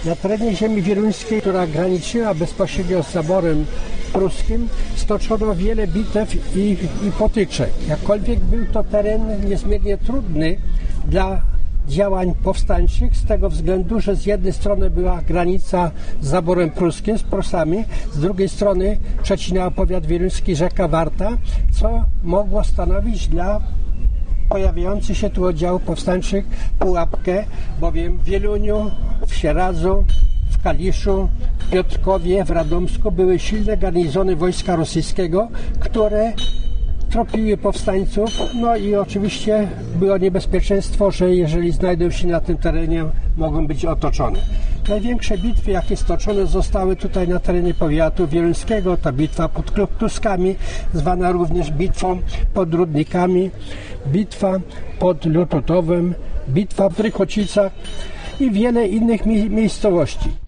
Na terenie ziemi wieluńskiej, która graniczyła bezpośrednio z zaborem pruskim, stoczono wiele bitew i potyczek. Jakkolwiek był to teren niezmiernie trudny dla działań powstańczych z tego względu, że z jednej strony była granica z zaborem pruskim, z Prusami, z drugiej strony przecinała powiat wieluński rzeka Warta, co mogło stanowić dla pojawiających się tu oddziałów powstańczych pułapkę, bowiem w Wieluniu, w Sieradzu, w Kaliszu, w Piotrkowie, w Radomsku były silne garnizony wojska rosyjskiego, które tropiły powstańców, no i oczywiście było niebezpieczeństwo, że jeżeli znajdą się na tym terenie, mogą być otoczone. Największe bitwy, jakie stoczone zostały tutaj na terenie powiatu wieluńskiego, to bitwa pod Kluskami, zwana również bitwą pod Rudnikami, bitwa pod Lututowem, bitwa w Rychocicach i wiele innych miejscowości.